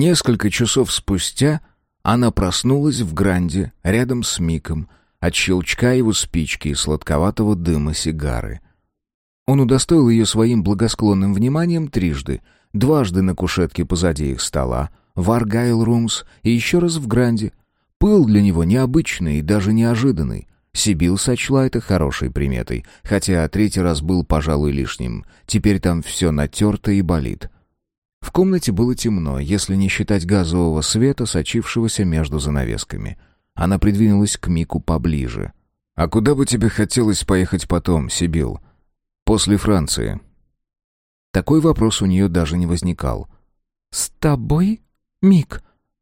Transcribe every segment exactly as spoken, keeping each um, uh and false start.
Несколько часов спустя она проснулась в Гранде рядом с Миком от щелчка его спички и сладковатого дыма сигары. Он удостоил ее своим благосклонным вниманием трижды. Дважды на кушетке позади их стола, в Аргайл Румс и еще раз в Гранде. Пыл для него необычный и даже неожиданный. Сибил сочла это хорошей приметой, хотя третий раз был, пожалуй, лишним. Теперь там все натерто и болит. В комнате было темно, если не считать газового света, сочившегося между занавесками. Она придвинулась к Мику поближе. «А куда бы тебе хотелось поехать потом, Сибил? После Франции?» Такой вопрос у нее даже не возникал. «С тобой, Мик?»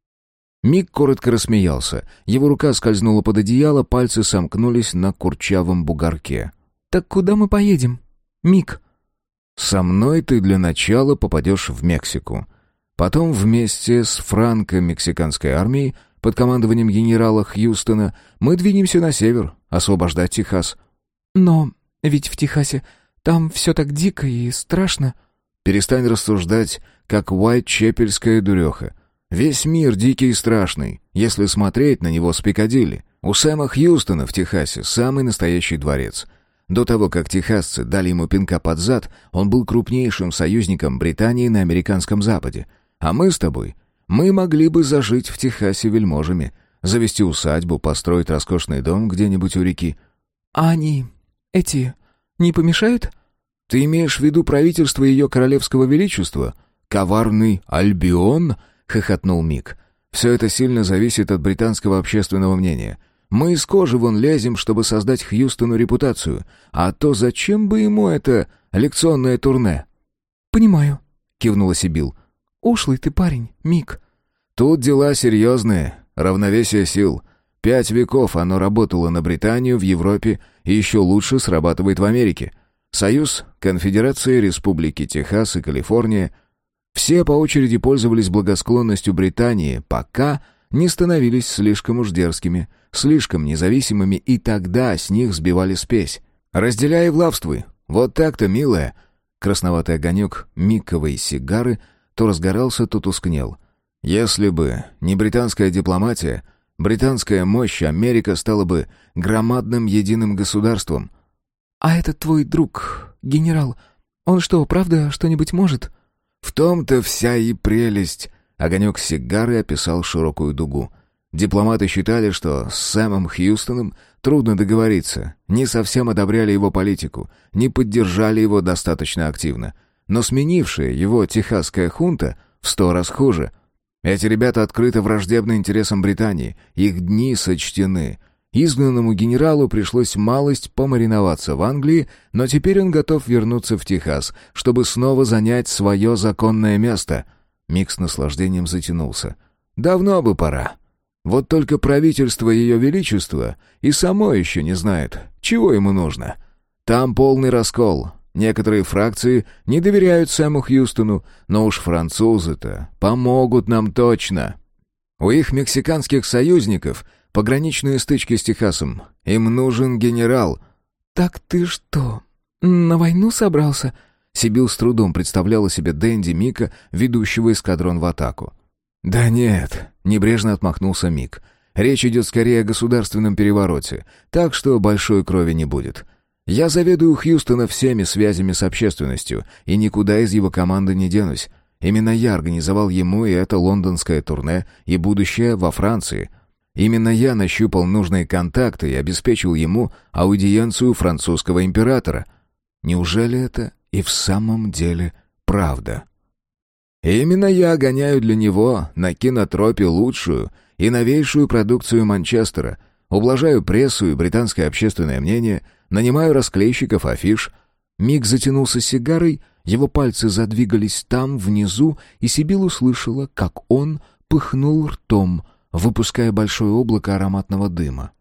Мик коротко рассмеялся. Его рука скользнула под одеяло, пальцы сомкнулись на курчавом бугорке. «Так куда мы поедем, Мик?» «Со мной ты для начала попадешь в Мексику. Потом вместе с франко-мексиканской армией под командованием генерала Хьюстона мы двинемся на север, освобождать Техас». «Но ведь в Техасе там все так дико и страшно». «Перестань рассуждать, как уайтчепельская дуреха. Весь мир дикий и страшный, если смотреть на него с Пикадилли. У Сэма Хьюстона в Техасе самый настоящий дворец. До того, как техасцы дали ему пинка под зад, он был крупнейшим союзником Британии на американском Западе. А мы с тобой, мы могли бы зажить в Техасе вельможами, завести усадьбу, построить роскошный дом где-нибудь у реки». «А они, эти, не помешают?» «Ты имеешь в виду правительство ее королевского величества? Коварный Альбион?» — хохотнул Мик. «Все это сильно зависит от британского общественного мнения. Мы из кожи вон лезем, чтобы создать Хьюстону репутацию. А то зачем бы ему это лекционное турне?» «Понимаю», — кивнула Сибил. «Ушлый ты парень, Мик». «Тут дела серьезные. Равновесие сил. Пять веков оно работало на Британию в Европе и еще лучше срабатывает в Америке. Союз, конфедерации, республики Техас и Калифорния — все по очереди пользовались благосклонностью Британии, пока не становились слишком уж дерзкими, слишком независимыми, и тогда с них сбивали спесь. Разделяй и влавствуй. Вот так-то, милая». Красноватый огонек миковой сигары то разгорался, то тускнел. «Если бы не британская дипломатия, британская мощь, Америка стала бы громадным единым государством». «А этот твой друг, генерал, он что, правда что-нибудь может?» «В том-то вся и прелесть». Огонек сигары описал широкую дугу. Дипломаты считали, что с Сэмом Хьюстоном трудно договориться, не совсем одобряли его политику, не поддержали его достаточно активно. Но сменившая его техасская хунта в сто раз хуже. Эти ребята открыто враждебны интересам Британии, их дни сочтены. Изгнанному генералу пришлось малость помариноваться в Англии, но теперь он готов вернуться в Техас, чтобы снова занять свое законное место. Мик с наслаждением затянулся. «Давно бы пора. Вот только правительство Ее Величества и само еще не знает, чего ему нужно. Там полный раскол. Некоторые фракции не доверяют Сэму Хьюстону, но уж французы-то помогут нам точно. У их мексиканских союзников пограничные стычки с Техасом. Им нужен генерал». «Так ты что, на войну собрался?» Сибил с трудом представляла себе Дэнди Мика, ведущего эскадрон в атаку. «Да нет», — небрежно отмахнулся Мик. «Речь идет скорее о государственном перевороте, так что большой крови не будет. Я заведую Хьюстона всеми связями с общественностью, и никуда из его команды не денусь. Именно я организовал ему и это лондонское турне, и будущее во Франции. Именно я нащупал нужные контакты и обеспечил ему аудиенцию французского императора. Неужели это и в самом деле правда? Именно я гоняю для него на кинотропе лучшую и новейшую продукцию Манчестера, ублажаю прессу и британское общественное мнение, нанимаю расклейщиков афиш». Мик затянулся сигарой, его пальцы задвигались там, внизу, и Сибил услышала, как он пыхнул ртом, выпуская большое облако ароматного дыма.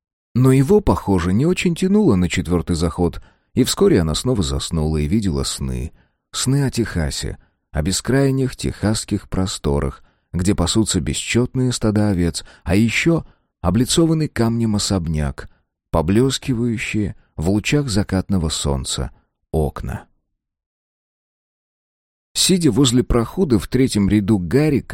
Но его, похоже, не очень тянуло на четвертый заход, и вскоре она снова заснула и видела сны. Сны о Техасе, о бескрайних техасских просторах, где пасутся бесчетные стада овец, а еще облицованный камнем особняк, поблескивающие в лучах закатного солнца окна. Сидя возле прохода в третьем ряду Гаррика,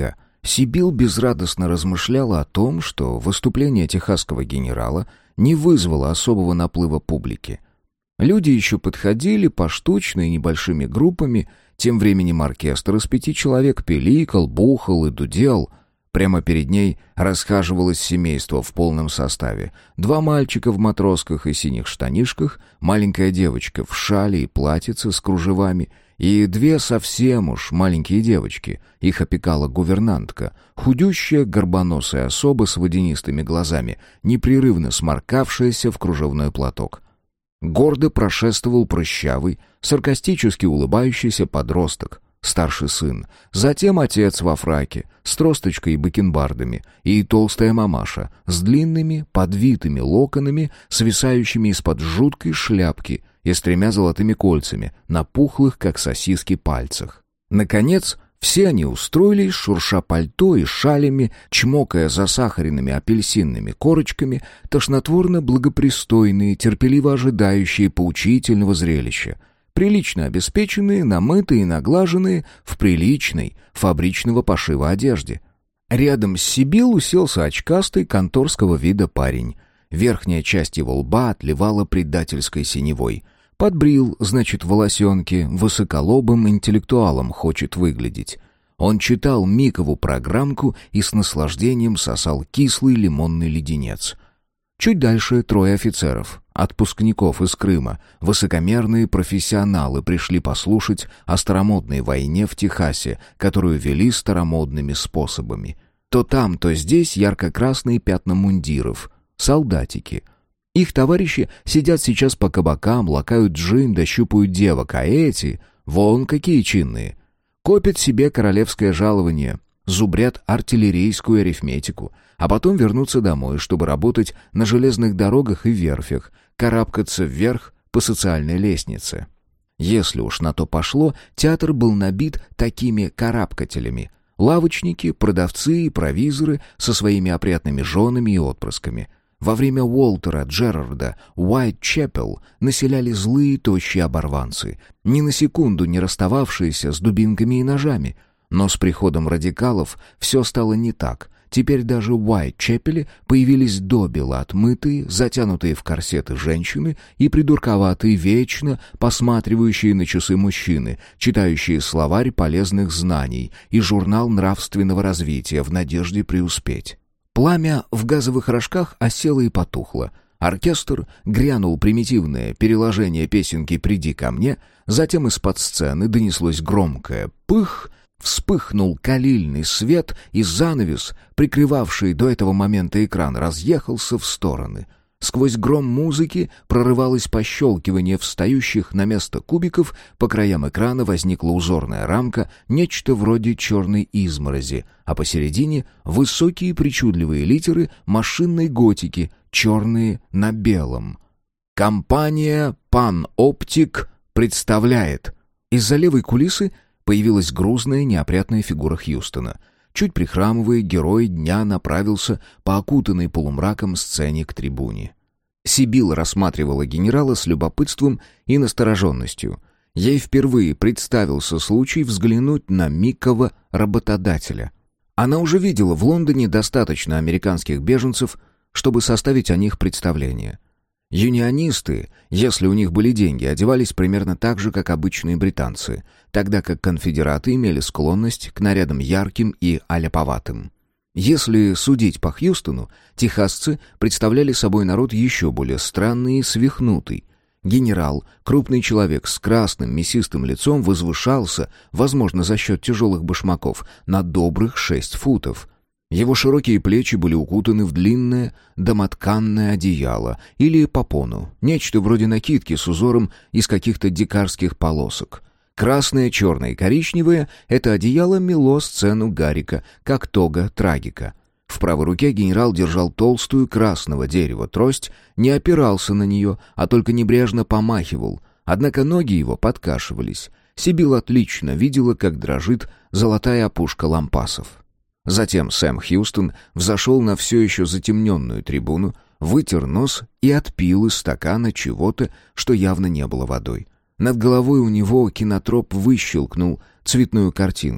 Сибил безрадостно размышляла о том, что выступление техасского генерала не вызвало особого наплыва публики. Люди еще подходили поштучно и небольшими группами, тем временем оркестр из пяти человек пиликал, бухал и дудел. Прямо перед ней расхаживалось семейство в полном составе. Два мальчика в матросках и синих штанишках, маленькая девочка в шале и платьице с кружевами и две совсем уж маленькие девочки. Их опекала гувернантка, худющая горбоносая особа с водянистыми глазами, непрерывно сморкавшаяся в кружевной платок. Гордо прошествовал прыщавый, саркастически улыбающийся подросток, старший сын, затем отец во фраке, с тросточкой и бакенбардами, и толстая мамаша с длинными, подвитыми локонами, свисающими из-под жуткой шляпки и с тремя золотыми кольцами на пухлых, как сосиски, пальцах. Наконец, все они устроились, шурша пальто и шалями, чмокая засахаренными апельсинными корочками, тошнотворно благопристойные, терпеливо ожидающие поучительного зрелища, прилично обеспеченные, намытые и наглаженные в приличной, фабричного пошива одежде. Рядом с Сибил уселся очкастый конторского вида парень. Верхняя часть его лба отливала предательской синевой. Подбрил, значит, волосенки, высоколобым интеллектуалом хочет выглядеть. Он читал Микову программку и с наслаждением сосал кислый лимонный леденец. Чуть дальше трое офицеров, отпускников из Крыма, высокомерные профессионалы, пришли послушать о старомодной войне в Техасе, которую вели старомодными способами. То там, то здесь ярко-красные пятна мундиров, солдатики. Их товарищи сидят сейчас по кабакам, лакают джин да щупают девок, а эти, вон какие чинные, копят себе королевское жалование, зубрят артиллерийскую арифметику, а потом вернутся домой, чтобы работать на железных дорогах и верфях, карабкаться вверх по социальной лестнице. Если уж на то пошло, театр был набит такими карабкателями. Лавочники, продавцы и провизоры со своими опрятными женами и отпрысками. Во время Уолтера Джерарда Уайтчепел населяли злые тощие оборванцы, ни на секунду не расстававшиеся с дубинками и ножами. Но с приходом радикалов все стало не так. Теперь даже в Уайтчепеле появились добело отмытые, затянутые в корсеты женщины и придурковатые, вечно посматривающие на часы мужчины, читающие словарь полезных знаний и журнал нравственного развития в надежде преуспеть. Пламя в газовых рожках осело и потухло. Оркестр грянул примитивное переложение песенки «Приди ко мне», затем из-под сцены донеслось громкое «пых», вспыхнул калильный свет, и занавес, прикрывавший до этого момента экран, разъехался в стороны. Сквозь гром музыки прорывалось пощелкивание встающих на место кубиков, по краям экрана возникла узорная рамка, нечто вроде черной изморози, а посередине высокие причудливые литеры машинной готики, черные на белом. «Компания «Пан-Оптик» представляет». Из-за левой кулисы появилась грузная, неопрятная фигура Хьюстона. Чуть прихрамывая, герой дня направился по окутанной полумраком сцене к трибуне. Сибил рассматривала генерала с любопытством и настороженностью. Ей впервые представился случай взглянуть на Микова работодателя. Она уже видела в Лондоне достаточно американских беженцев, чтобы составить о них представление. Юнионисты, если у них были деньги, одевались примерно так же, как обычные британцы, тогда как конфедераты имели склонность к нарядам ярким и аляповатым. Если судить по Хьюстону, техасцы представляли собой народ еще более странный и свихнутый. Генерал, крупный человек с красным мясистым лицом, возвышался, возможно, за счет тяжелых башмаков, на добрых шесть футов. Его широкие плечи были укутаны в длинное домотканное одеяло или попону, нечто вроде накидки с узором из каких-то дикарских полосок. Красное, черное и коричневое — это одеяло мело сцену Гарика, как тога трагика. В правой руке генерал держал толстую красного дерева трость, не опирался на нее, а только небрежно помахивал, однако ноги его подкашивались. Сибил отлично видела, как дрожит золотая опушка лампасов. Затем Сэм Хьюстон взошел на все еще затемненную трибуну, вытер нос и отпил из стакана чего-то, что явно не было водой. Над головой у него кинотроп выщелкнул цветную картинку.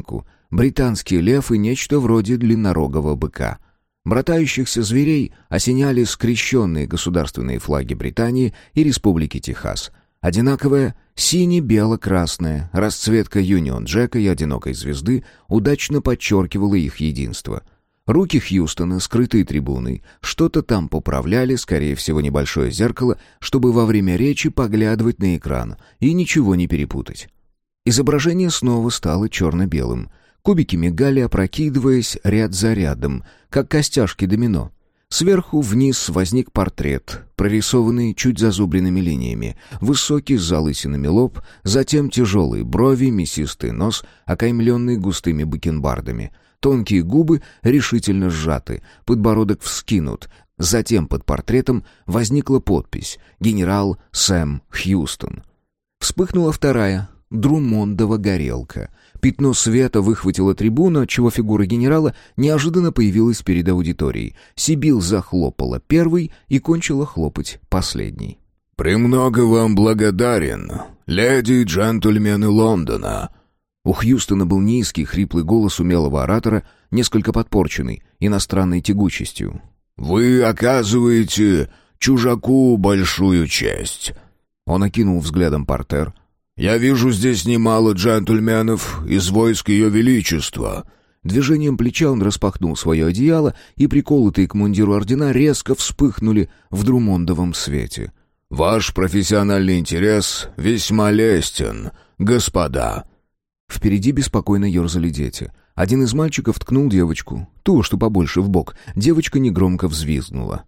британский лев и нечто вроде длиннорогого быка. Братающихся зверей осеняли скрещенные государственные флаги Британии и Республики Техас. Одинаковая сине-бело-красная расцветка Юнион Джека и одинокой звезды удачно подчеркивала их единство. Руки Хьюстона, скрытые трибуной, что-то там поправляли, скорее всего, небольшое зеркало, чтобы во время речи поглядывать на экран и ничего не перепутать. Изображение снова стало черно-белым. Кубики мигали, опрокидываясь ряд за рядом, как костяшки домино. Сверху вниз возник портрет, прорисованный чуть зазубренными линиями, высокий с залысинами лоб, затем тяжелые брови, мясистый нос, окаймленный густыми бакенбардами. Тонкие губы решительно сжаты, подбородок вскинут. Затем под портретом возникла подпись «Генерал Сэм Хьюстон». Вспыхнула вторая, Друмондова горелка. Пятно света выхватило трибуну, отчего фигура генерала неожиданно появилась перед аудиторией. Сибил захлопала первой и кончила хлопать последней. «Премного вам благодарен, леди и джентльмены Лондона». У Хьюстона был низкий, хриплый голос умелого оратора, несколько подпорченный иностранной тягучестью. «Вы оказываете чужаку большую честь». Он окинул взглядом партер. «Я вижу здесь немало джентльменов из войск Ее Величества». Движением плеча он распахнул свое одеяло, и приколотые к мундиру ордена резко вспыхнули в друмондовом свете. «Ваш профессиональный интерес весьма лестен, господа». Впереди беспокойно ерзали дети. Один из мальчиков ткнул девочку, ту, что побольше, в бок. Девочка негромко взвизгнула.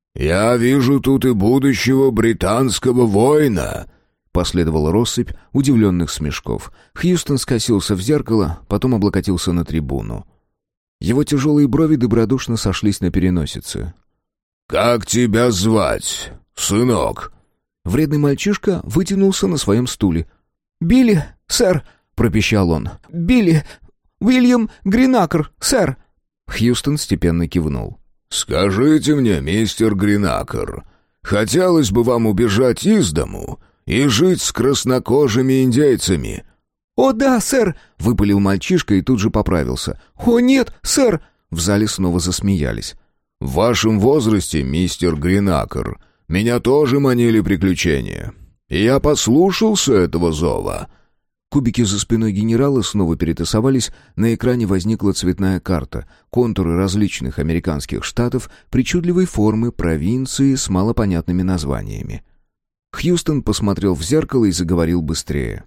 «Я вижу тут и будущего британского воина». Последовала россыпь удивленных смешков. Хьюстон скосился в зеркало, потом облокотился на трибуну. Его тяжелые брови добродушно сошлись на переносице. «Как тебя звать, сынок?» Вредный мальчишка вытянулся на своем стуле. «Билли, сэр», — пропищал он. «Билли, Уильям Гринакер, сэр». Хьюстон степенно кивнул. «Скажите мне, мистер Гринакер, хотелось бы вам убежать из дому и жить с краснокожими индейцами?» «О да, сэр!» — выпалил мальчишка и тут же поправился. «О нет, сэр!» В зале снова засмеялись. «В вашем возрасте, мистер Гринакер, меня тоже манили приключения, и я послушался этого зова». Кубики за спиной генерала снова перетасовались, на экране возникла цветная карта, контуры различных американских штатов, причудливой формы, провинции с малопонятными названиями. Хьюстон посмотрел в зеркало и заговорил быстрее.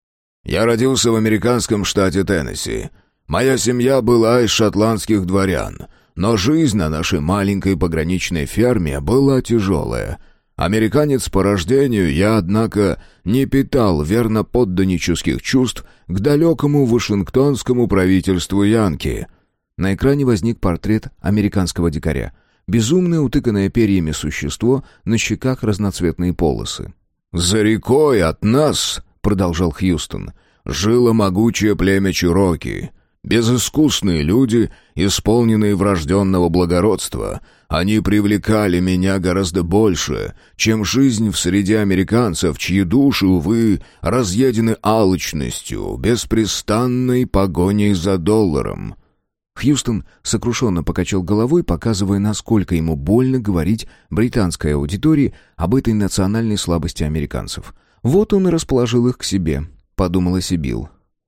«Я родился в американском штате Теннесси. Моя семья была из шотландских дворян, но жизнь на нашей маленькой пограничной ферме была тяжелая. Американец по рождению, я, однако, не питал верноподданнических чувств к далекому вашингтонскому правительству Янки». На экране возник портрет американского дикаря. Безумное, утыканное перьями существо, на щеках разноцветные полосы. «За рекой от нас, — продолжал Хьюстон, — жило могучее племя Чероки. Безыскусные люди, исполненные врожденного благородства, они привлекали меня гораздо больше, чем жизнь в среде американцев, чьи души, увы, разъедены алчностью, беспрестанной погоней за долларом». Хьюстон сокрушенно покачал головой, показывая, насколько ему больно говорить британской аудитории об этой национальной слабости американцев. Вот он и расположил их к себе, подумала Сибил.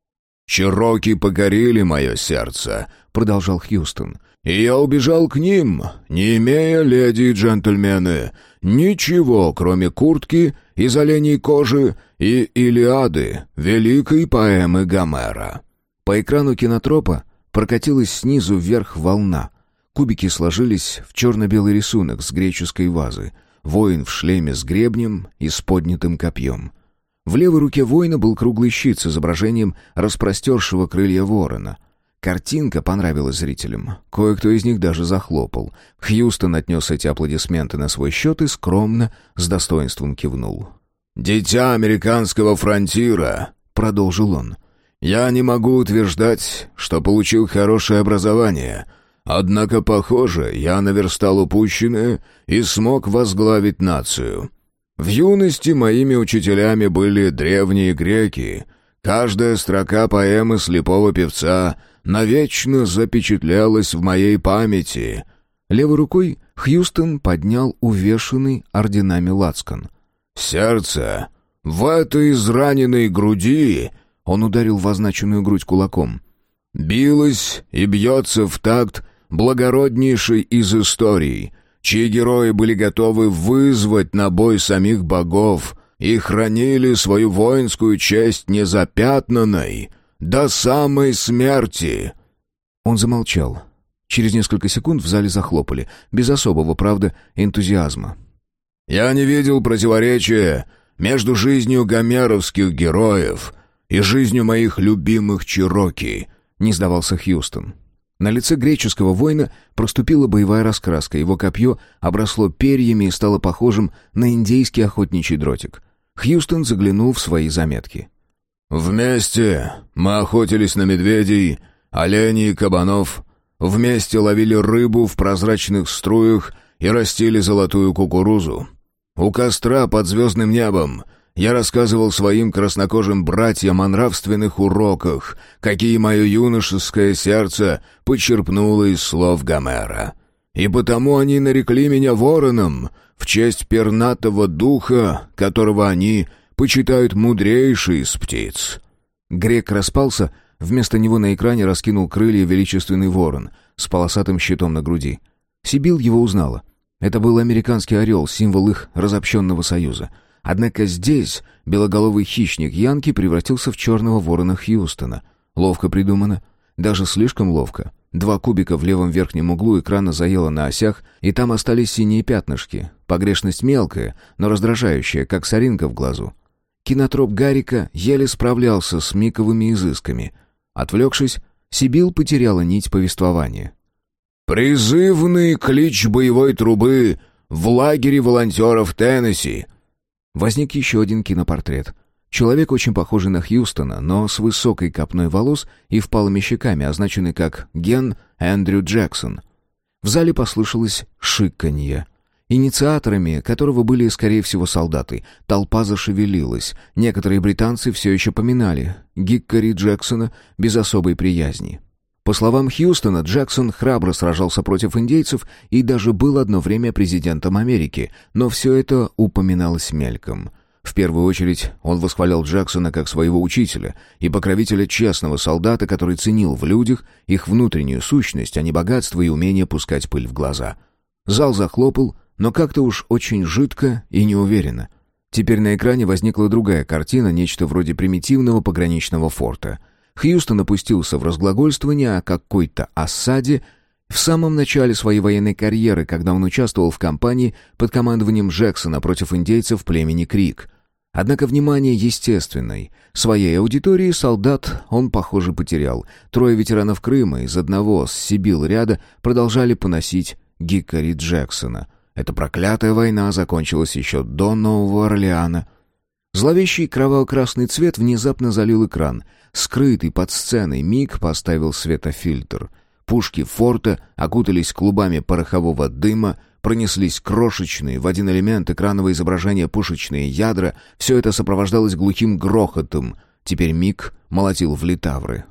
«Чероки покорили мое сердце», — продолжал Хьюстон, — «и я убежал к ним, не имея, леди и джентльмены, ничего, кроме куртки из оленей кожи и Илиады, великой поэмы Гомера». По экрану кинотропа прокатилась снизу вверх волна. Кубики сложились в черно-белый рисунок с греческой вазы. Воин в шлеме с гребнем и с поднятым копьем. В левой руке воина был круглый щит с изображением распростершего крылья ворона. Картинка понравилась зрителям. Кое-кто из них даже захлопал. Хьюстон отнес эти аплодисменты на свой счет и скромно, с достоинством кивнул. «Дитя американского фронтира», — продолжил он, — «я не могу утверждать, что получил хорошее образование, однако, похоже, я наверстал упущенное и смог возглавить нацию. В юности моими учителями были древние греки. Каждая строка поэмы слепого певца навечно запечатлелось в моей памяти». Левой рукой Хьюстон поднял увешанный орденами лацкан. «Сердце в этой израненной груди...» Он ударил в означенную грудь кулаком. «Билось и бьется в такт благороднейшей из историй, чьи герои были готовы вызвать на бой самих богов и хранили свою воинскую честь незапятнанной до самой смерти». Он замолчал. Через несколько секунд в зале захлопали, без особого, правда, энтузиазма. «Я не видел противоречия между жизнью гомеровских героев и жизнью моих любимых чероки», — не сдавался Хьюстон. На лице греческого воина проступила боевая раскраска, его копье обросло перьями и стало похожим на индейский охотничий дротик. Хьюстон заглянул в свои заметки. «Вместе мы охотились на медведей, оленей и кабанов, вместе ловили рыбу в прозрачных струях и растили золотую кукурузу. У костра под звездным небом я рассказывал своим краснокожим братьям о нравственных уроках, какие мое юношеское сердце почерпнуло из слов Гомера. И потому они нарекли меня вороном, в честь пернатого духа, которого они почитают мудрейший из птиц». Грек распался, вместо него на экране раскинул крылья величественный ворон с полосатым щитом на груди. Сибил его узнала. Это был американский орел, символ их разобщенного союза. Однако здесь белоголовый хищник Янки превратился в черного ворона Хьюстона. Ловко придумано. Даже слишком ловко. Два кубика в левом верхнем углу экрана заело на осях, и там остались синие пятнышки. Погрешность мелкая, но раздражающая, как соринка в глазу. Кинотроп Гарика еле справлялся с миковыми изысками. Отвлекшись, Сибил потеряла нить повествования. «Призывный клич боевой трубы в лагере волонтеров Теннесси». Возник еще один кинопортрет. Человек, очень похожий на Хьюстона, но с высокой копной волос и впалыми щеками, означенный как Ген Эндрю Джексон. В зале послышалось шиканье. Инициаторами которого были, скорее всего, солдаты. Толпа зашевелилась. Некоторые британцы все еще поминали Гиккори Джексона без особой приязни. По словам Хьюстона, Джексон храбро сражался против индейцев и даже был одно время президентом Америки, но все это упоминалось мельком. В первую очередь он восхвалял Джексона как своего учителя и покровителя честного солдата, который ценил в людях их внутреннюю сущность, а не богатство и умение пускать пыль в глаза. Зал захлопал, но как-то уж очень жидко и неуверенно. Теперь на экране возникла другая картина, нечто вроде примитивного пограничного форта. Хьюстон опустился в разглагольствование о какой-то осаде в самом начале своей военной карьеры, когда он участвовал в кампании под командованием Джексона против индейцев племени Крик. Однако внимание естественной своей аудитории солдат он, похоже, потерял. Трое ветеранов Крыма из одного с Сибил ряда продолжали поносить Гиккори Джексона. Эта проклятая война закончилась еще до Нового Орлеана. Зловещий кроваво-красный цвет внезапно залил экран. Скрытый под сценой Мик поставил светофильтр. Пушки форта окутались клубами порохового дыма, пронеслись крошечные в один элемент экранного изображения пушечные ядра. Все это сопровождалось глухим грохотом. Теперь Мик молотил в литавры.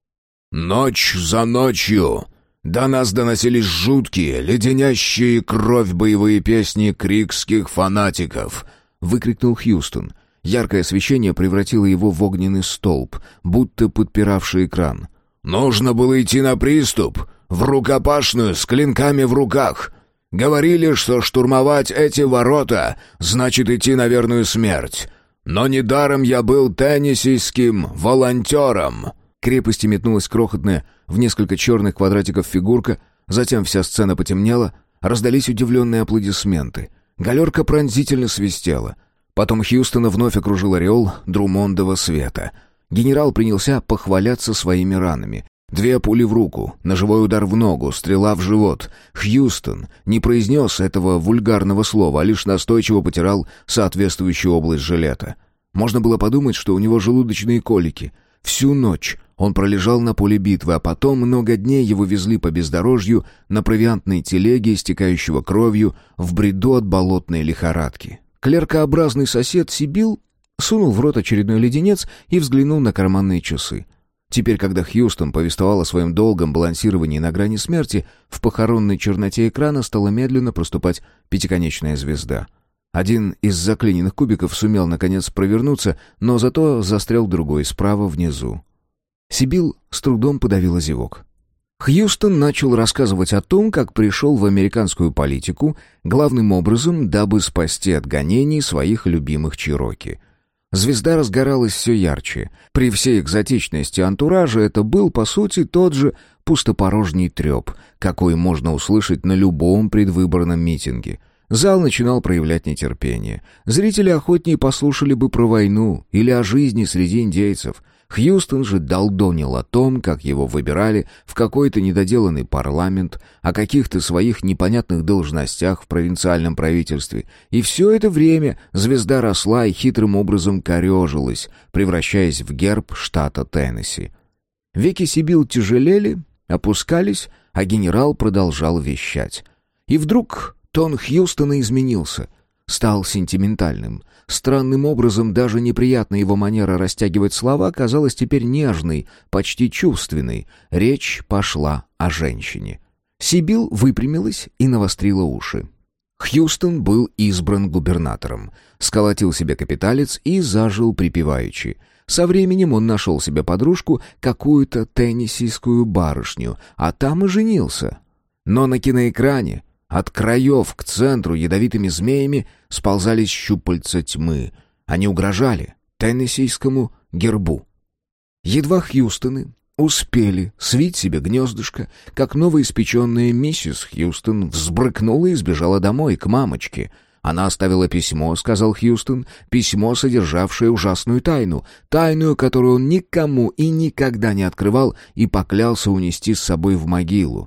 «Ночь за ночью до нас доносились жуткие, леденящие кровь боевые песни крикских фанатиков», — выкрикнул Хьюстон. Яркое освещение превратило его в огненный столб, будто подпиравший экран. «Нужно было идти на приступ, в рукопашную, с клинками в руках. Говорили, что штурмовать эти ворота значит идти на верную смерть. Но недаром я был теннессийским волонтером». К крепости метнулась крохотная, в несколько черных квадратиков фигурка, затем вся сцена потемнела, раздались удивленные аплодисменты. Галерка пронзительно свистела. Потом Хьюстона вновь окружил ореол Друмондова света. Генерал принялся похваляться своими ранами. Две пули в руку, ножевой удар в ногу, стрела в живот. Хьюстон не произнес этого вульгарного слова, а лишь настойчиво потирал соответствующую область жилета. Можно было подумать, что у него желудочные колики. Всю ночь он пролежал на поле битвы, а потом много дней его везли по бездорожью на провиантной телеге, истекающего кровью, в бреду от болотной лихорадки. Клеркообразный сосед Сибил сунул в рот очередной леденец и взглянул на карманные часы. Теперь, когда Хьюстон повествовал о своем долгом балансировании на грани смерти, в похоронной черноте экрана стала медленно проступать пятиконечная звезда. Один из заклиненных кубиков сумел, наконец, провернуться, но зато застрял другой, справа внизу. Сибил с трудом подавила зевок. Хьюстон начал рассказывать о том, как пришел в американскую политику, главным образом, дабы спасти от гонений своих любимых чероки. Звезда разгоралась все ярче. При всей экзотичности антуража это был, по сути, тот же пустопорожний треп, какой можно услышать на любом предвыборном митинге. Зал начинал проявлять нетерпение. Зрители охотнее послушали бы про войну или о жизни среди индейцев. Хьюстон же долдонил о том, как его выбирали в какой-то недоделанный парламент, о каких-то своих непонятных должностях в провинциальном правительстве. И все это время звезда росла и хитрым образом корежилась, превращаясь в герб штата Теннесси. Веки Сибил тяжелели, опускались, а генерал продолжал вещать. И вдруг тон Хьюстона изменился, стал сентиментальным. Странным образом даже неприятная его манера растягивать слова казалась теперь нежной, почти чувственной. Речь пошла о женщине. Сибил выпрямилась и навострила уши. Хьюстон был избран губернатором, сколотил себе капиталец и зажил припеваючи. Со временем он нашел себе подружку, какую-то теннессийскую барышню, а там и женился. Но на киноэкране от краев к центру ядовитыми змеями сползались щупальца тьмы. Они угрожали теннессийскому гербу. Едва Хьюстоны успели свить себе гнездышко, как новоиспеченная миссис Хьюстон взбрыкнула и сбежала домой, к мамочке. Она оставила письмо, сказал Хьюстон, письмо, содержавшее ужасную тайну, тайну, которую он никому и никогда не открывал и поклялся унести с собой в могилу.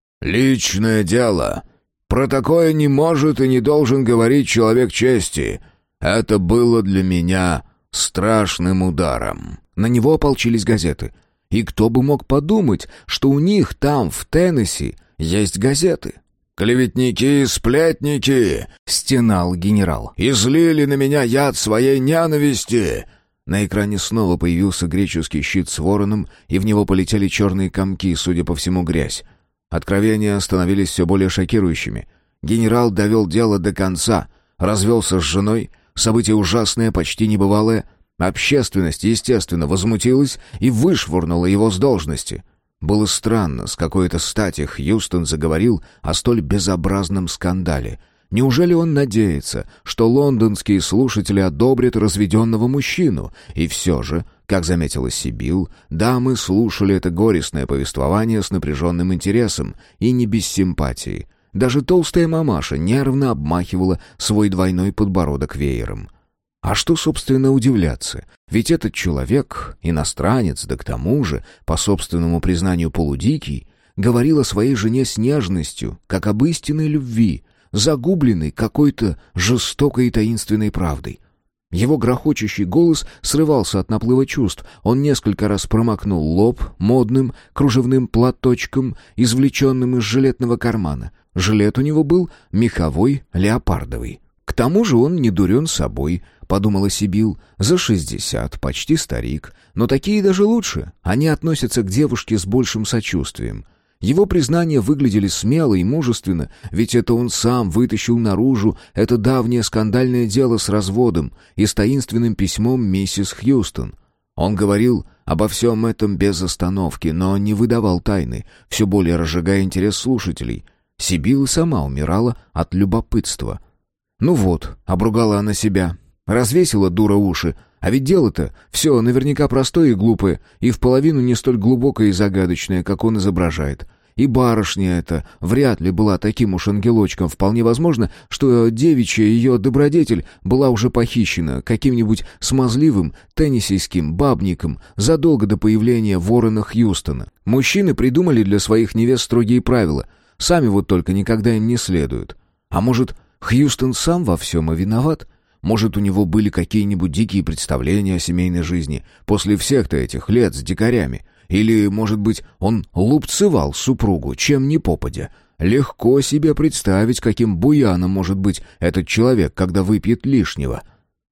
«Личное дело. Про такое не может и не должен говорить человек чести. Это было для меня страшным ударом». На него ополчились газеты. И кто бы мог подумать, что у них там, в Теннесси, есть газеты? «Клеветники и сплетники!» — стенал генерал. «Излили на меня яд своей ненависти!» На экране снова появился греческий щит с вороном, и в него полетели черные комки, судя по всему, грязь. Откровения становились все более шокирующими. Генерал довел дело до конца, развелся с женой, событие ужасное, почти небывалое. Общественность, естественно, возмутилась и вышвырнула его с должности. Было странно, с какой-то стати Хьюстон заговорил о столь безобразном скандале. Неужели он надеется, что лондонские слушатели одобрят разведенного мужчину? И все же, как заметила Сибил, дамы слушали это горестное повествование с напряженным интересом и не без симпатии. Даже толстая мамаша нервно обмахивала свой двойной подбородок веером. А что, собственно, удивляться? Ведь этот человек, иностранец, да к тому же, по собственному признанию полудикий, говорил о своей жене с нежностью, как об истинной любви, загубленной какой-то жестокой и таинственной правдой. Его грохочущий голос срывался от наплыва чувств. Он несколько раз промокнул лоб модным кружевным платочком, извлеченным из жилетного кармана. Жилет у него был меховой, леопардовый. К тому же он не дурен собой, подумала Сибил, за шестьдесят, почти старик. Но такие даже лучше, они относятся к девушке с большим сочувствием. Его признания выглядели смело и мужественно, ведь это он сам вытащил наружу это давнее скандальное дело с разводом и с таинственным письмом миссис Хьюстон. Он говорил обо всем этом без остановки, но не выдавал тайны, все более разжигая интерес слушателей. Сибил сама умирала от любопытства. «Ну вот», — обругала она себя, — развесила дура уши, а ведь дело-то все наверняка простое и глупое, и в половину не столь глубокое и загадочное, как он изображает. И барышня эта вряд ли была таким уж ангелочком. Вполне возможно, что девичья ее добродетель была уже похищена каким-нибудь смазливым теннессийским бабником задолго до появления Ворона Хьюстона. Мужчины придумали для своих невест строгие правила, сами вот только никогда им не следуют. А может, Хьюстон сам во всем и виноват? Может, у него были какие-нибудь дикие представления о семейной жизни после всех-то этих лет с дикарями? Или, может быть, он лупцевал супругу, чем ни попадя? Легко себе представить, каким буяном может быть этот человек, когда выпьет лишнего.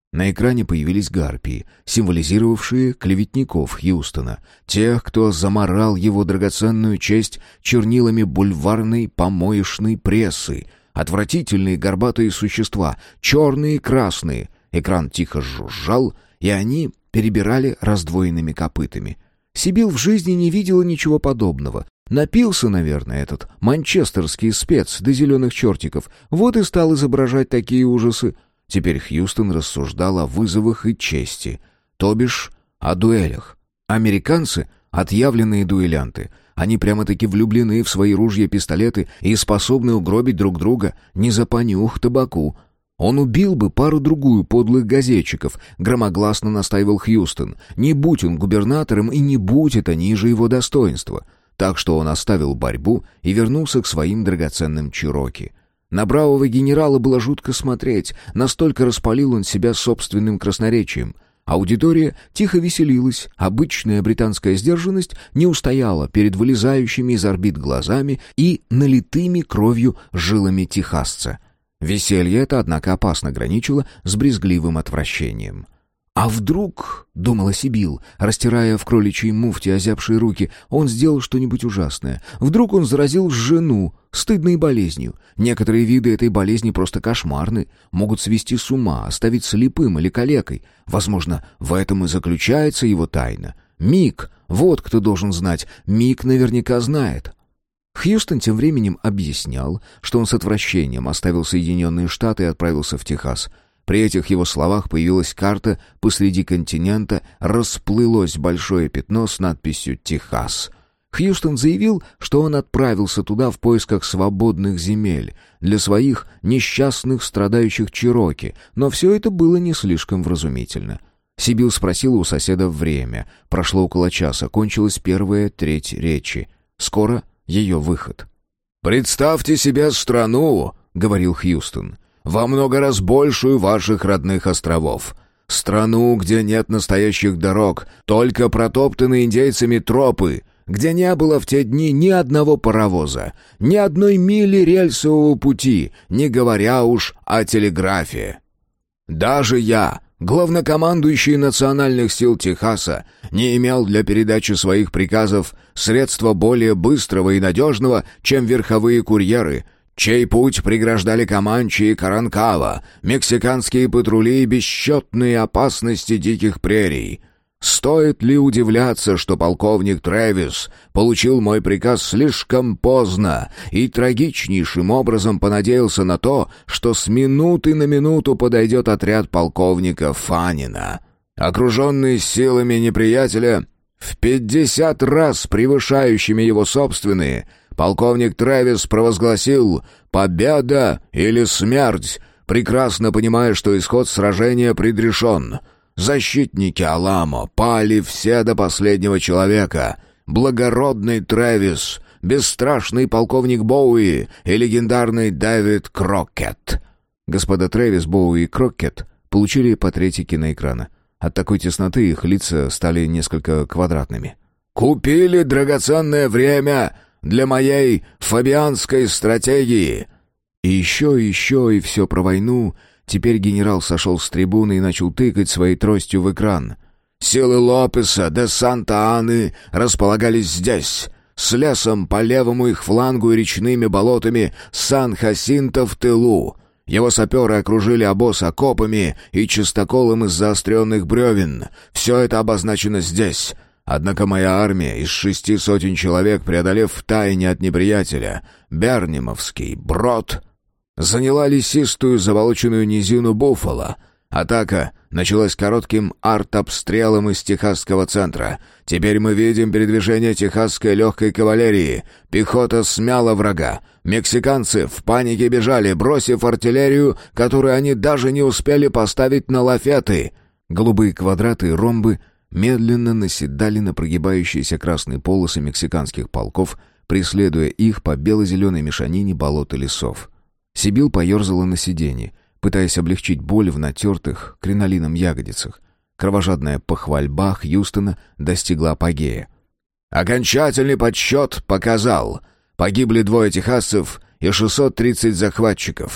На экране появились гарпии, символизировавшие клеветников Хьюстона, тех, кто замарал его драгоценную честь чернилами бульварной помоечной прессы. Отвратительные горбатые существа, черные и красные. Экран тихо жужжал, и они перебирали раздвоенными копытами. Сибил в жизни не видела ничего подобного. Напился, наверное, этот манчестерский спец до зеленых чертиков, вот и стал изображать такие ужасы. Теперь Хьюстон рассуждал о вызовах и чести, то бишь о дуэлях. Американцы — отъявленные дуэлянты. Они прямо-таки влюблены в свои ружья-пистолеты и способны угробить друг друга не за понюх табаку. Он убил бы пару-другую подлых газетчиков, громогласно настаивал Хьюстон. Не будь он губернатором, и не будь это ниже его достоинства. Так что он оставил борьбу и вернулся к своим драгоценным чероки. На бравого генерала было жутко смотреть, настолько распалил он себя собственным красноречием. Аудитория тихо веселилась, обычная британская сдержанность не устояла перед вылезающими из орбит глазами и налитыми кровью жилами техасца. Веселье это, однако, опасно граничило с брезгливым отвращением. «А вдруг, — думала Сибил, растирая в кроличьей муфте озябшие руки, — он сделал что-нибудь ужасное? Вдруг он заразил жену стыдной болезнью? Некоторые виды этой болезни просто кошмарны, могут свести с ума, оставить слепым или калекой. Возможно, в этом и заключается его тайна. Мик, вот кто должен знать, Мик наверняка знает». Хьюстон тем временем объяснял, что он с отвращением оставил Соединенные Штаты и отправился в Техас. При этих его словах появилась карта посреди континента, расплылось большое пятно с надписью «Техас». Хьюстон заявил, что он отправился туда в поисках свободных земель для своих несчастных страдающих чероки, но все это было не слишком вразумительно. Сибил спросила у соседа время. Прошло около часа, кончилась первая треть речи. Скоро ее выход. «Представьте себе страну, — говорил Хьюстон, — во много раз большую ваших родных островов. Страну, где нет настоящих дорог, только протоптанные индейцами тропы, где не было в те дни ни одного паровоза, ни одной мили рельсового пути, не говоря уж о телеграфе. Даже я, главнокомандующий национальных сил Техаса, не имел для передачи своих приказов средства более быстрого и надежного, чем верховые курьеры, чей путь преграждали Команчи и Каранкава, мексиканские патрули и бесчетные опасности диких прерий. Стоит ли удивляться, что полковник Трэвис получил мой приказ слишком поздно и трагичнейшим образом понадеялся на то, что с минуты на минуту подойдет отряд полковника Фаннина? Окруженный силами неприятеля, в пятьдесят раз превышающими его собственные, полковник Трэвис провозгласил «Победа или смерть», прекрасно понимая, что исход сражения предрешен. Защитники Аламо пали все до последнего человека. Благородный Трэвис, бесстрашный полковник Боуи и легендарный Дэвид Крокет. Господа Трэвис, Боуи и Крокет получили по трети киноэкрана. От такой тесноты их лица стали несколько квадратными. «Купили драгоценное время для моей фабианской стратегии». И еще, и еще, и все про войну. Теперь генерал сошел с трибуны и начал тыкать своей тростью в экран. «Силы Лопеса де Санта-Аны располагались здесь, с лесом по левому их флангу и речными болотами Сан-Хасинто в тылу. Его саперы окружили обоз окопами и чистоколом из заостренных бревен. Все это обозначено здесь. Однако моя армия из шести сотен человек, преодолев втайне от неприятеля Бернимовский брод, заняла лесистую заволоченную низину Буффало. Атака началась коротким артобстрелом из техасского центра. Теперь мы видим передвижение техасской легкой кавалерии. Пехота смяла врага. Мексиканцы в панике бежали, бросив артиллерию, которую они даже не успели поставить на лафеты. Голубые квадраты и ромбы медленно наседали на прогибающиеся красные полосы мексиканских полков, преследуя их по бело-зеленой мешанине болот и лесов. Сибил поерзала на сиденье, пытаясь облегчить боль в натертых кринолином ягодицах. Кровожадная похвальба Хьюстона достигла апогея. «Окончательный подсчет показал. Погибли двое техасцев и шестьсот тридцать захватчиков.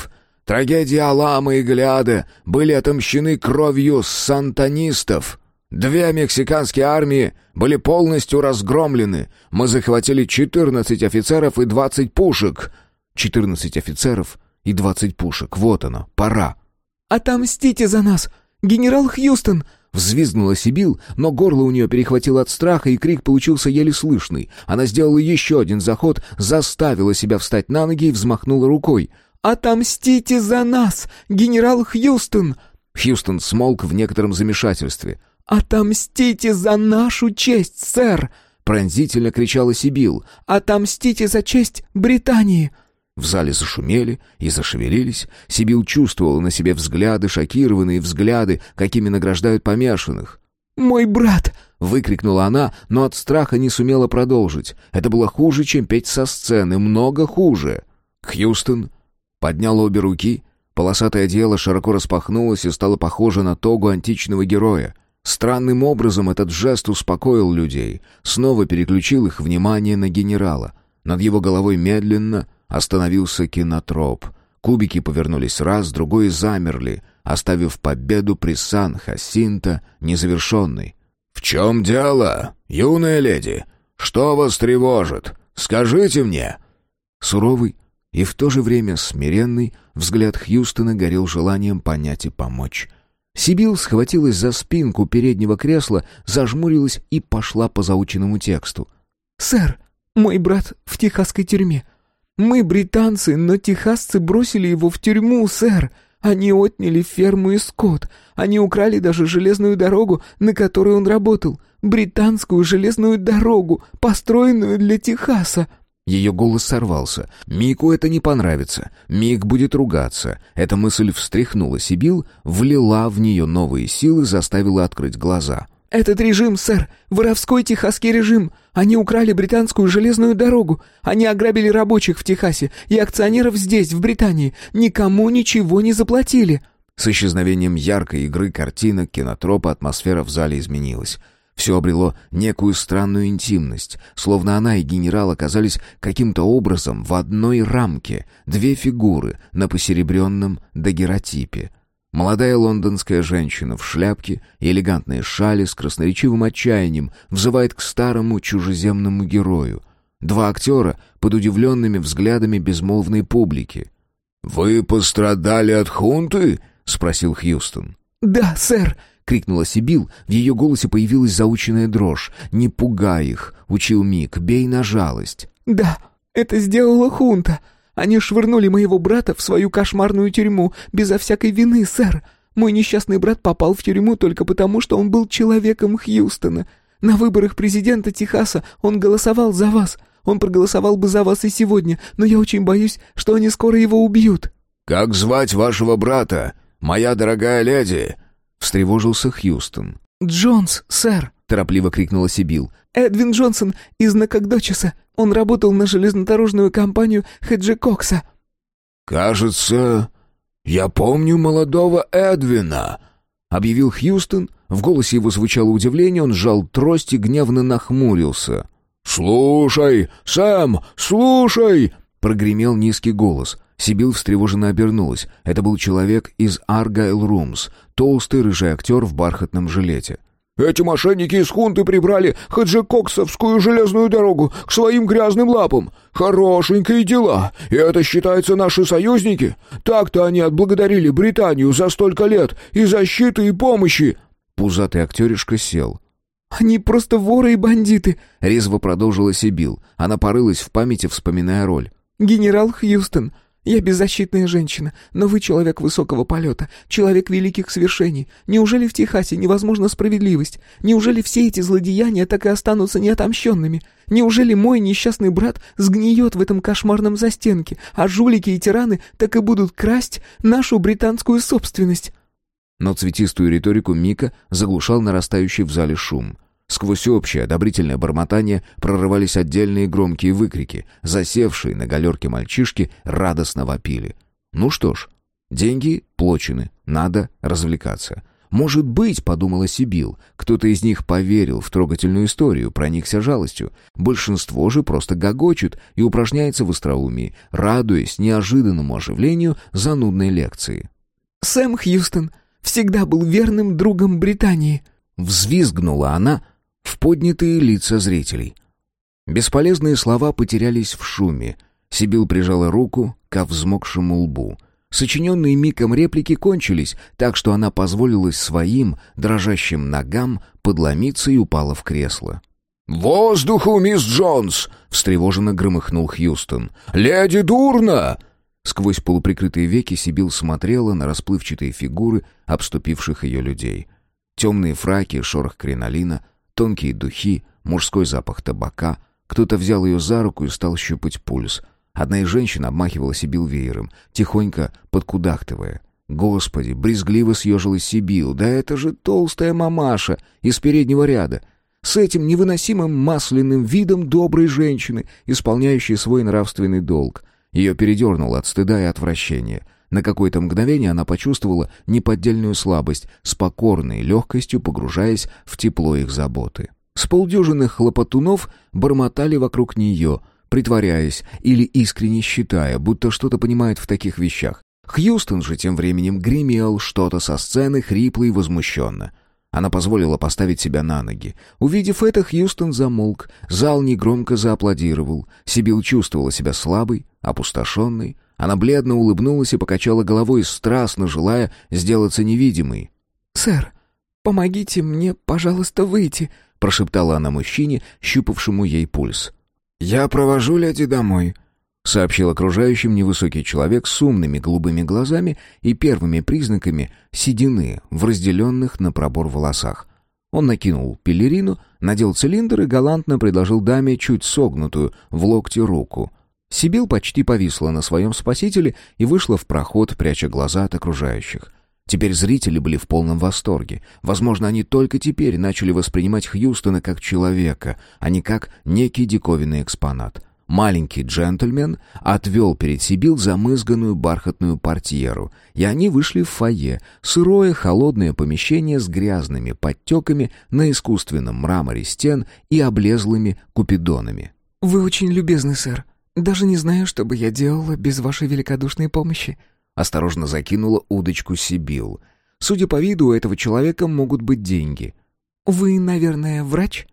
Трагедии Алама и Голиада были отомщены кровью сантанистов. Две мексиканские армии были полностью разгромлены. Мы захватили четырнадцать офицеров и двадцать пушек». четырнадцать офицеров и двадцать пушек. Вот оно, пора. «Отомстите за нас, генерал Хьюстон!» Взвизгнула Сибил, но горло у нее перехватило от страха, и крик получился еле слышный. Она сделала еще один заход, заставила себя встать на ноги и взмахнула рукой. «Отомстите за нас, генерал Хьюстон!» Хьюстон смолк в некотором замешательстве. «Отомстите за нашу честь, сэр!» Пронзительно кричала Сибил. «Отомстите за честь Британии!» В зале зашумели и зашевелились. Сибил чувствовала на себе взгляды, шокированные взгляды, какими награждают помешанных. «Мой брат!» — выкрикнула она, но от страха не сумела продолжить. Это было хуже, чем петь со сцены, много хуже. Хьюстон поднял обе руки, полосатое одеяло широко распахнулось и стало похоже на тогу античного героя. Странным образом этот жест успокоил людей, снова переключил их внимание на генерала. Над его головой медленно остановился кинотроп. Кубики повернулись раз, другой и замерли, оставив победу при Сан-Хасинто незавершенной. «В чем дело, юная леди? Что вас тревожит? Скажите мне!» Суровый и в то же время смиренный взгляд Хьюстона горел желанием понять и помочь. Сибил схватилась за спинку переднего кресла, зажмурилась и пошла по заученному тексту. «Сэр, мой брат в техасской тюрьме. Мы британцы, но техасцы бросили его в тюрьму, сэр. Они отняли ферму и скот. Они украли даже железную дорогу, на которой он работал. Британскую железную дорогу, построенную для Техаса». Ее голос сорвался. Мику это не понравится. Мик будет ругаться. Эта мысль встряхнула Сибил, влила в нее новые силы, заставила открыть глаза. «Этот режим, сэр, воровской техасский режим. Они украли британскую железную дорогу. Они ограбили рабочих в Техасе и акционеров здесь, в Британии. Никому ничего не заплатили». С исчезновением яркой игры картинок, кинотропа атмосфера в зале изменилась. Все обрело некую странную интимность, словно она и генерал оказались каким-то образом в одной рамке, две фигуры на посеребренном дагеротипе. Молодая лондонская женщина в шляпке и элегантной шали с красноречивым отчаянием взывает к старому чужеземному герою. Два актера под удивленными взглядами безмолвной публики. «Вы пострадали от хунты?» — спросил Хьюстон. «Да, сэр!» — крикнула Сибил, в ее голосе появилась заученная дрожь. «Не пугай их!» — учил Мик. «Бей на жалость!» «Да, это сделала хунта. Они швырнули моего брата в свою кошмарную тюрьму, безо всякой вины, сэр. Мой несчастный брат попал в тюрьму только потому, что он был человеком Хьюстона. На выборах президента Техаса он голосовал за вас. Он проголосовал бы за вас и сегодня, но я очень боюсь, что они скоро его убьют». «Как звать вашего брата, моя дорогая леди?» — встревожился Хьюстон. «Джонс, сэр», — торопливо крикнула Сибил. «Эдвин Джонсон из Накокдочеса. Он работал на железнодорожную компанию Хеджи Кокса». «Кажется, я помню молодого Эдвина», — объявил Хьюстон. В голосе его звучало удивление, он сжал трость и гневно нахмурился. «Слушай, Сэм, слушай!» — прогремел низкий голос. Сибил встревоженно обернулась. Это был человек из Аргайл Румс, толстый рыжий актер в бархатном жилете. «Эти мошенники из хунты прибрали Хаджикоксовскую железную дорогу к своим грязным лапам. Хорошенькие дела, и это считается наши союзники. Так-то они отблагодарили Британию за столько лет и защиты, и помощи». Пузатый актеришка сел. «Они просто воры и бандиты», — резво продолжила Сибил. Она порылась в памяти, вспоминая роль. «Генерал Хьюстон, я беззащитная женщина, но вы человек высокого полета, человек великих свершений. Неужели в Техасе невозможна справедливость? Неужели все эти злодеяния так и останутся неотомщенными? Неужели мой несчастный брат сгниет в этом кошмарном застенке, а жулики и тираны так и будут красть нашу британскую собственность?» Но цветистую риторику Мика заглушал нарастающий в зале шум. Сквозь общее одобрительное бормотание прорывались отдельные громкие выкрики. Засевшие на галерке мальчишки радостно вопили. Ну что ж, деньги получены, надо развлекаться. Может быть, подумала Сибил, кто-то из них поверил в трогательную историю, проникся жалостью. Большинство же просто гогочет и упражняется в остроумии, радуясь неожиданному оживлению занудной лекции. «Сэм Хьюстон всегда был верным другом Британии», — взвизгнула она в поднятые лица зрителей. Бесполезные слова потерялись в шуме. Сибил прижала руку ко взмокшему лбу. Сочиненные Миком реплики кончились, так что она позволила своим дрожащим ногам подломиться и упала в кресло. «Воздуху, мисс Джонс!» — встревоженно громыхнул Хьюстон. «Леди дурно!» Сквозь полуприкрытые веки Сибил смотрела на расплывчатые фигуры обступивших ее людей. Темные фраки, шорох кринолина, тонкие духи, мужской запах табака. Кто-то взял ее за руку и стал щупать пульс. Одна из женщин обмахивала Сибил веером, тихонько подкудахтывая. Господи, брезгливо съежилась Сибил. Да это же толстая мамаша из переднего ряда. С этим невыносимым масляным видом доброй женщины, исполняющей свой нравственный долг. Ее передернуло от стыда и отвращения. На какое-то мгновение она почувствовала неподдельную слабость, с покорной легкостью погружаясь в тепло их заботы. С полдюжины хлопотунов бормотали вокруг нее, притворяясь или искренне считая, будто что-то понимает в таких вещах. Хьюстон же тем временем гремел что-то со сцены, хрипло и возмущенно. Она позволила поставить себя на ноги. Увидев это, Хьюстон замолк, зал негромко зааплодировал. Сибил чувствовала себя слабой, опустошенной. Она бледно улыбнулась и покачала головой, страстно желая сделаться невидимой. «Сэр, помогите мне, пожалуйста, выйти», — прошептала она мужчине, щупавшему ей пульс. «Я провожу леди домой», — сообщил окружающим невысокий человек с умными голубыми глазами и первыми признаками седины в разделенных на пробор волосах. Он накинул пелерину, надел цилиндр и галантно предложил даме чуть согнутую в локте руку. Сибил почти повисла на своем спасителе и вышла в проход, пряча глаза от окружающих. Теперь зрители были в полном восторге. Возможно, они только теперь начали воспринимать Хьюстона как человека, а не как некий диковинный экспонат. Маленький джентльмен отвел перед Сибил замызганную бархатную портьеру, и они вышли в фойе, сырое холодное помещение с грязными подтеками на искусственном мраморе стен и облезлыми купидонами. «Вы очень любезны, сэр. Даже не знаю, что бы я делала без вашей великодушной помощи». Осторожно закинула удочку Сибил. Судя по виду, у этого человека могут быть деньги. «Вы, наверное, врач?»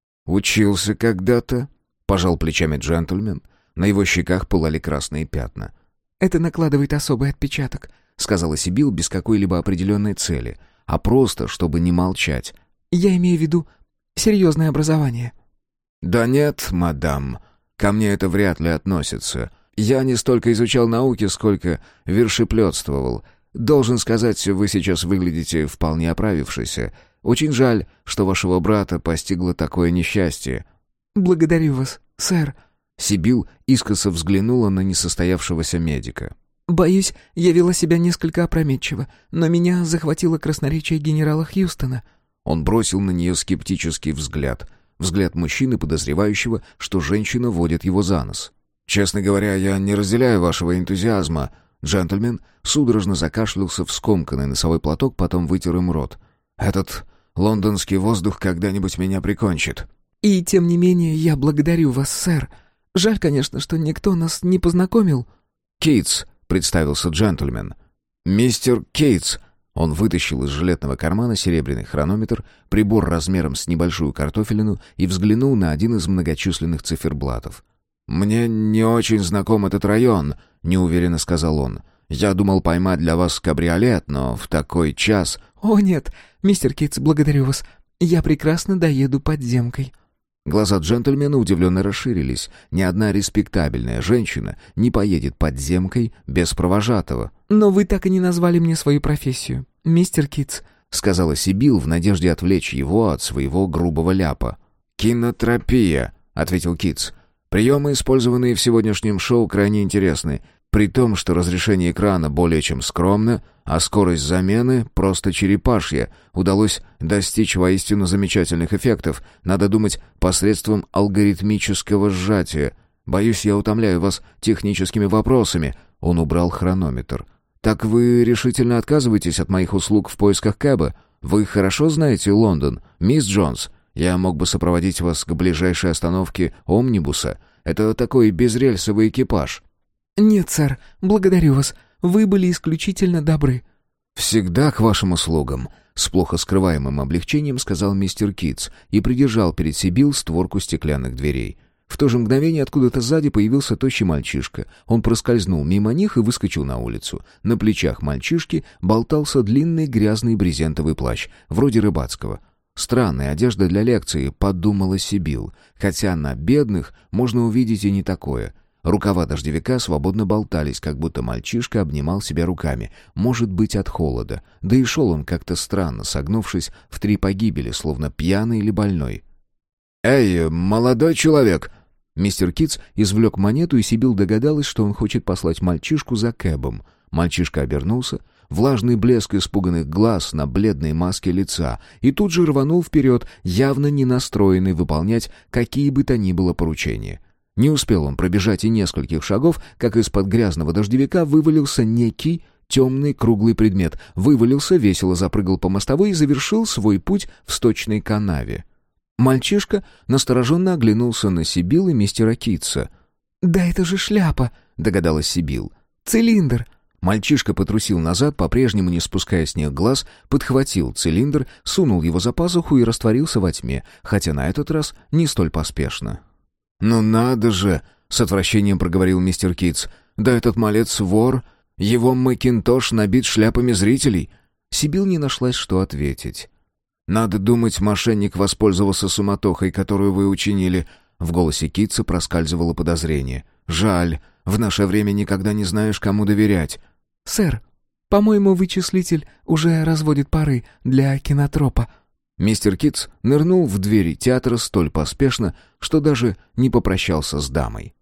«Учился когда-то», — пожал плечами джентльмен. На его щеках пылали красные пятна. «Это накладывает особый отпечаток», — сказала Сибил без какой-либо определенной цели, а просто, чтобы не молчать. «Я имею в виду серьезное образование». «Да нет, мадам, ко мне это вряд ли относится. Я не столько изучал науки, сколько вершеплетствовал. Должен сказать, вы сейчас выглядите вполне оправившейся. Очень жаль, что вашего брата постигло такое несчастье». «Благодарю вас, сэр». Сибил искоса взглянула на несостоявшегося медика. «Боюсь, я вела себя несколько опрометчиво, но меня захватило красноречие генерала Хьюстона». Он бросил на нее скептический взгляд. Взгляд мужчины, подозревающего, что женщина водит его за нос. «Честно говоря, я не разделяю вашего энтузиазма». Джентльмен судорожно закашлялся в скомканный носовой платок, потом вытер им рот. «Этот лондонский воздух когда-нибудь меня прикончит». «И тем не менее я благодарю вас, сэр. Жаль, конечно, что никто нас не познакомил». «Кейтс», — представился джентльмен. «Мистер Кейтс». Он вытащил из жилетного кармана серебряный хронометр, прибор размером с небольшую картофелину и взглянул на один из многочисленных циферблатов. «Мне не очень знаком этот район», — неуверенно сказал он. «Я думал поймать для вас кабриолет, но в такой час...» «О, нет, мистер Кейтс, благодарю вас. Я прекрасно доеду подземкой». Глаза джентльмена удивленно расширились. Ни одна респектабельная женщина не поедет подземкой без провожатого. «Но вы так и не назвали мне свою профессию, мистер Кейтс», — сказала Сибил в надежде отвлечь его от своего грубого ляпа. «Кинотропия», — ответил Кейтс. «Приемы, использованные в сегодняшнем шоу, крайне интересны. При том, что разрешение экрана более чем скромно, а скорость замены просто черепашья, удалось достичь воистину замечательных эффектов, надо думать, посредством алгоритмического сжатия. Боюсь, я утомляю вас техническими вопросами». Он убрал хронометр. «Так вы решительно отказываетесь от моих услуг в поисках кэба? «Вы хорошо знаете Лондон, мисс Джонс? Я мог бы сопроводить вас к ближайшей остановке омнибуса. Это такой безрельсовый экипаж». «Нет, сэр, благодарю вас. Вы были исключительно добры». «Всегда к вашим услугам», — с плохо скрываемым облегчением сказал мистер Китс и придержал перед Сибил створку стеклянных дверей. В то же мгновение откуда-то сзади появился тощий мальчишка. Он проскользнул мимо них и выскочил на улицу. На плечах мальчишки болтался длинный грязный брезентовый плащ, вроде рыбацкого. «Странная одежда для лекции», — подумала Сибил, хотя на бедных можно увидеть и не такое. Рукава дождевика свободно болтались, как будто мальчишка обнимал себя руками, может быть, от холода. Да и шел он как-то странно, согнувшись в три погибели, словно пьяный или больной. «Эй, молодой человек!» Мистер Китс извлек монету, и Сибил догадалась, что он хочет послать мальчишку за кэбом. Мальчишка обернулся, влажный блеск испуганных глаз на бледной маске лица, и тут же рванул вперед, явно не настроенный выполнять какие бы то ни было поручения. Не успел он пробежать и нескольких шагов, как из-под грязного дождевика вывалился некий темный круглый предмет, вывалился, весело запрыгал по мостовой и завершил свой путь в сточной канаве. Мальчишка настороженно оглянулся на Сибил и мистера Китса. «Да это же шляпа!» — догадалась Сибил. «Цилиндр!» Мальчишка потрусил назад, по-прежнему не спуская с них глаз, подхватил цилиндр, сунул его за пазуху и растворился во тьме, хотя на этот раз не столь поспешно. «Ну надо же!» — с отвращением проговорил мистер Китс. «Да этот малец вор! Его макинтош набит шляпами зрителей!» Сибил не нашлась, что ответить. «Надо думать, мошенник воспользовался суматохой, которую вы учинили». В голосе Китса проскальзывало подозрение. «Жаль, в наше время никогда не знаешь, кому доверять». «Сэр, по-моему, вычислитель уже разводит пары для кинотропа». Мистер Китс нырнул в двери театра столь поспешно, что даже не попрощался с дамой.